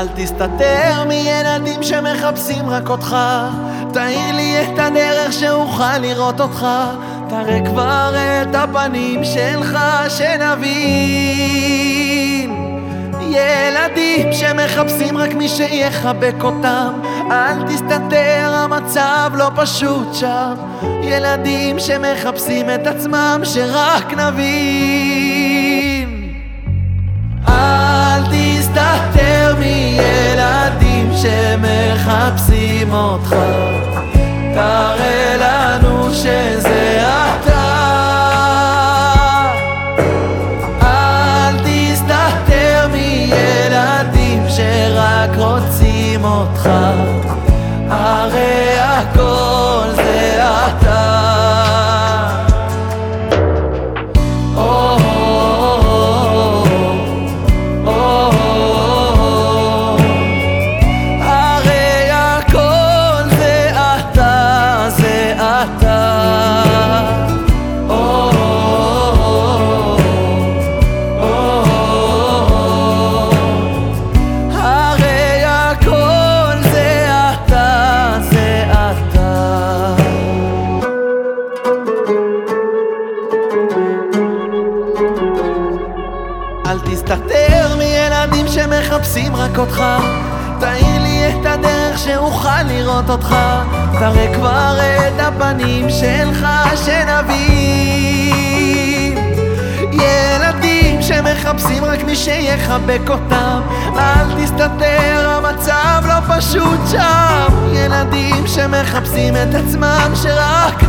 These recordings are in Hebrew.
אל תסתתר מילדים שמחפשים רק אותך, תאיר לי את הדרך שאוכל לראות אותך, תראה כבר את הפנים שלך שנבין. ילדים שמחפשים רק מי שיחבק אותם, אל תסתתר, המצב לא פשוט שם. ילדים שמחפשים את עצמם, שרק נבין. אל תסתתר מילדים שמחפשים אותך, תראה לנו שזה אתה. אל תסתתר מילדים שרק רוצים אותך, הרי הכל זה אתה. אל תסתתר מילדים שמחפשים רק אותך, תאיר לי את הדרך שאוכל לראות אותך, תראה כבר את הפנים שלך שנבין. ילדים שמחפשים רק מי שיחבק אותם, אל תסתתר, המצב לא פשוט שם. ילדים שמחפשים את עצמם, שרק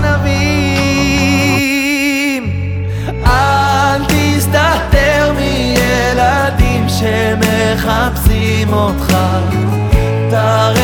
נבין. אל תסתתר מילדים שמחפשים אותך, תראה